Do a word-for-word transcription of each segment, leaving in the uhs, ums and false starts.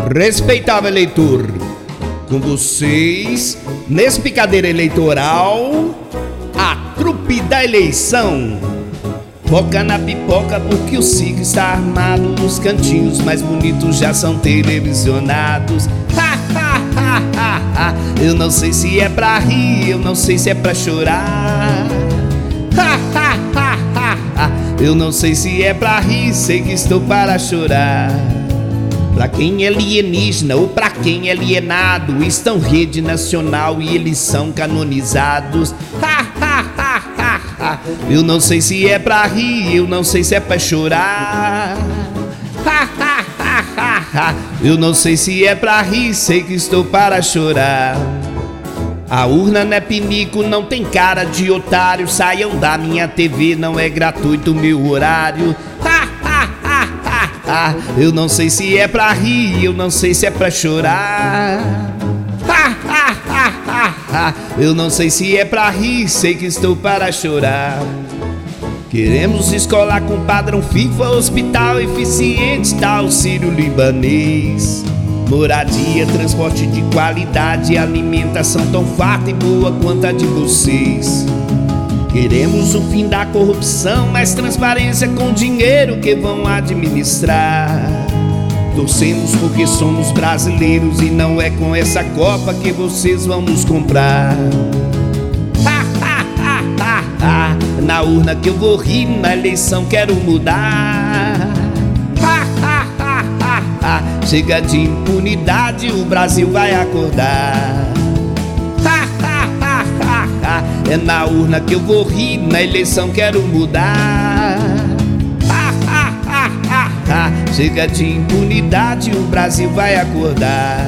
Respeitável eleitor, com vocês, nesse picadeiro eleitoral, a trupe da eleição. Foca na pipoca porque o circo está armado. Os cantinhos mais bonitos já são televisionados. Ha, ha, ha, ha, ha. Eu não sei se é pra rir, eu não sei se é pra chorar. Ha, ha, ha, ha, ha. Eu não sei se é pra rir, sei que estou para chorar. Pra quem é alienígena ou pra quem é alienado, estão rede nacional e eles são canonizados. Ha, ha, ha, ha, ha. Eu não sei se é pra rir, eu não sei se é pra chorar. Ha, ha, ha, ha, ha. Eu não sei se é pra rir, sei que estou para chorar. A urna não é pinico, não tem cara de otário. Saiam da minha T V, não é gratuito o meu horário. Ha, Ah, eu não sei se é pra rir, eu não sei se é pra chorar. Ah, ah, ah, ah, ah. Eu não sei se é pra rir, sei que estou para chorar. Queremos escola com padrão FIFA, hospital eficiente, tal auxílio libanês. Moradia, transporte de qualidade, alimentação tão farta e boa quanto a de vocês. Queremos o fim da corrupção, mais transparência com dinheiro que vão administrar. Torcemos porque somos brasileiros e não é com essa Copa que vocês vão nos comprar. Ha, ha, ha, ha, ha. Na urna que eu vou rir, na eleição quero mudar. Ha, ha, ha, ha, ha. Chega de impunidade, o Brasil vai acordar. É na urna que eu vou rir, na eleição quero mudar. Ha, ha, ha, ha, ha. Chega de impunidade, o Brasil vai acordar.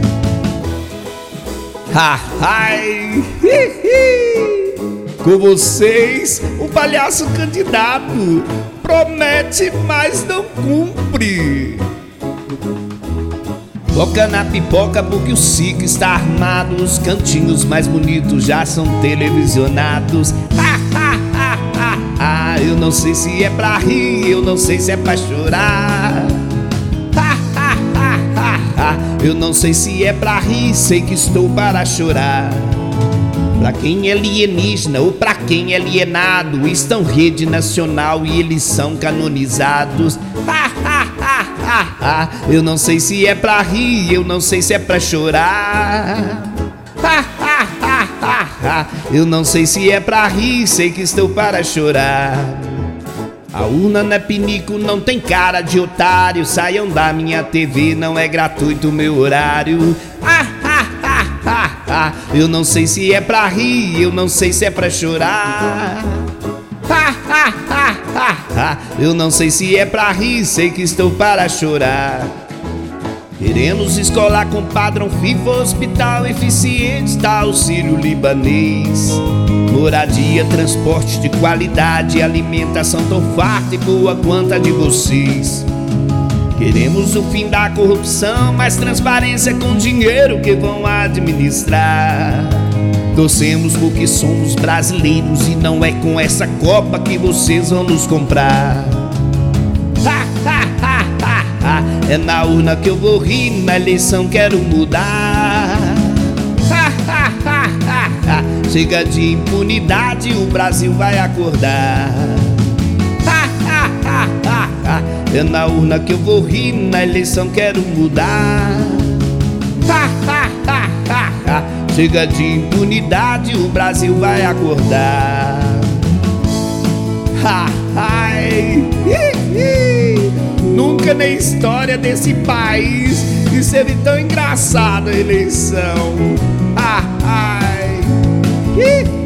Ha, hi, hi, hi. Com vocês, o palhaço candidato promete, mas não cumpre. Foca na pipoca porque o circo está armado. Os cantinhos mais bonitos já são televisionados. Ha, ha, ha, ha, ha. Eu não sei se é pra rir, eu não sei se é pra chorar. Ha, ha, ha, ha, ha. Eu não sei se é pra rir, sei que estou para chorar. Pra quem é alienígena ou pra quem é alienado, estão rede nacional e eles são canonizados. Ha, ha, ha, ha, ha. Eu não sei se é pra rir, eu não sei se é pra chorar. Ha, ha, ha, ha, ha. Eu não sei se é pra rir, sei que estou para chorar. A urna não é pinico, não tem cara de otário. Saiam da minha T V, não é gratuito o meu horário. Ah, ah, ah, ah, ah. Eu não sei se é pra rir, eu não sei se é pra chorar. Ah, ah, ah, ah, ah. Eu não sei se é pra rir, sei que estou para chorar. Queremos escola com padrão FIFA, hospital eficiente, tal auxílio libanês. Moradia, transporte de qualidade, alimentação tão farta e boa quanto a de vocês. Queremos o fim da corrupção, mais transparência com dinheiro que vão administrar. Torcemos porque somos brasileiros e não é com essa Copa que vocês vão nos comprar. Ha, ha, ha, ha, ha. É na urna que eu vou rir, na eleição quero mudar. Ha, ha, ha, ha, ha. Chega de impunidade, o Brasil vai acordar. Ha, ha, ha, ha, ha. É na urna que eu vou rir, na eleição quero mudar. Ha, ha, ha, ha, ha. Chega de impunidade, o Brasil vai acordar. Ha, hi, hi, hi. Nunca na história desse país esteve tão engraçado a eleição. Ha, hi, hi.